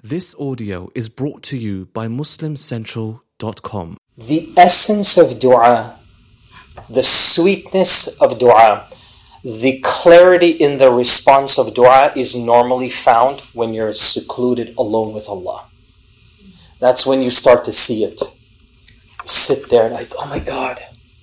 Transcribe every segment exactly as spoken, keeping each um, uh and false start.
This audio is brought to you by muslim central dot com. The essence of dua, the sweetness of dua, the clarity in the response of dua is normally found when you're secluded alone with Allah. That's when you start to see it. You sit there and like, oh my God,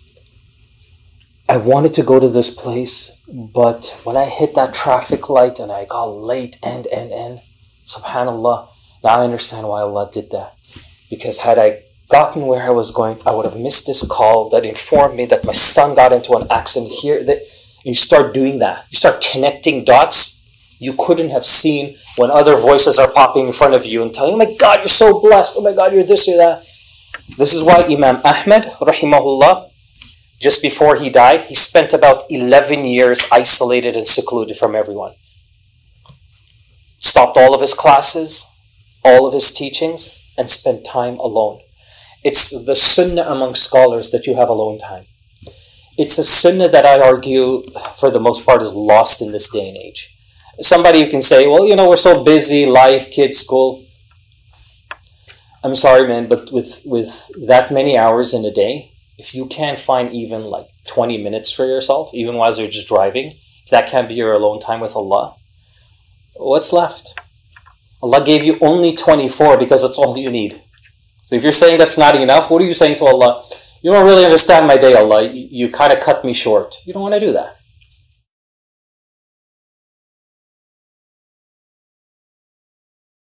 I wanted to go to this place, but when I hit that traffic light and I got late and, and, and, subhanAllah, now I understand why Allah did that. Because had I gotten where I was going, I would have missed this call that informed me that my son got into an accident here. That you start doing that. You start connecting dots you couldn't have seen when other voices are popping in front of you and telling you, oh my God, you're so blessed. Oh my God, you're this, you're that. This is why Imam Ahmad, rahimahullah, just before he died, he spent about eleven years isolated and secluded from everyone. Stopped all of his classes, all of his teachings, and spent time alone. It's the sunnah among scholars that you have alone time. It's a sunnah that I argue, for the most part, is lost in this day and age. Somebody can say, well, you know, we're so busy, life, kids, school. I'm sorry, man, but with, with that many hours in a day, if you can't find even like twenty minutes for yourself, even while you're just driving, if that can't be your alone time with Allah, what's left? Allah gave you only twenty-four because that's all you need. So if you're saying that's not enough, what are you saying to Allah? You don't really understand my day, Allah. You, you kind of cut me short. You don't want to do that.